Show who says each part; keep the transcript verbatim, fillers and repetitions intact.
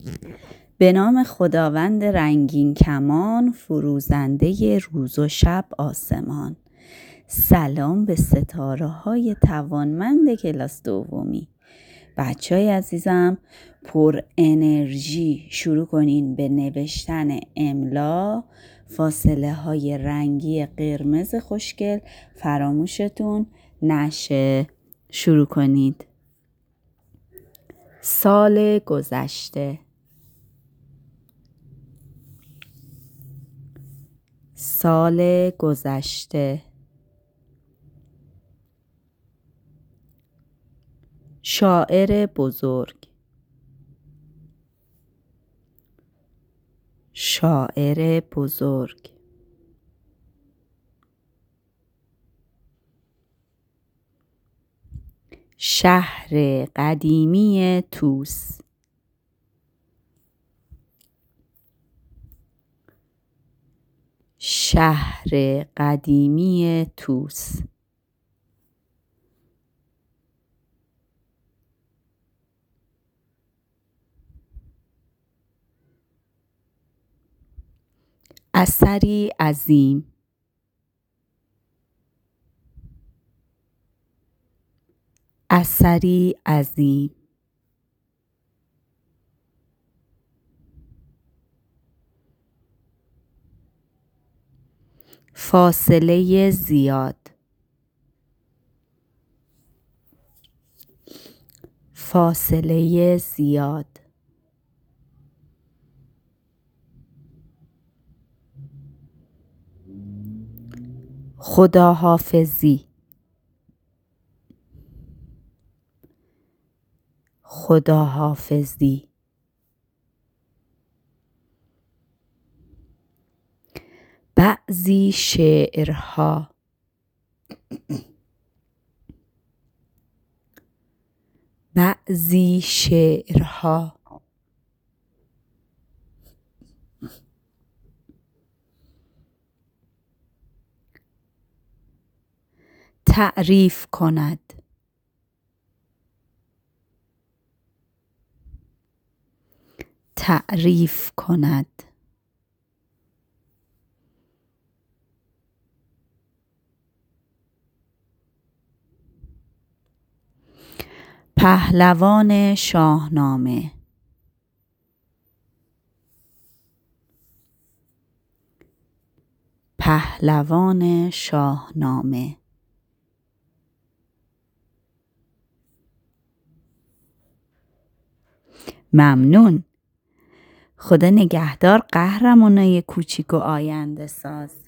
Speaker 1: به نام خداوند رنگین کمان، فروزنده روز و شب آسمان. سلام به ستاره های توانمند کلاس دومی. بچه های عزیزم، پر انرژی شروع کنین به نوشتن املا. فاصله های رنگی قرمز خوشگل فراموشتون نشه. شروع کنید. سال گذشته، سال گذشته. شاعر بزرگ، شاعر بزرگ. شهر قدیمی طوس، شهر قدیمی طوس. اثری عظیم، اثری عظیم. فاصله زیاد، فاصله زیاد. خداحافظی، خداحافظی. بعضی شعرها، بعضی شعرها. تعریف کند، تعریف کند. پهلوان شاهنامه، پهلوان شاهنامه. ممنون. خدا نگهدار قهرمانای کوچیک و آینده ساز.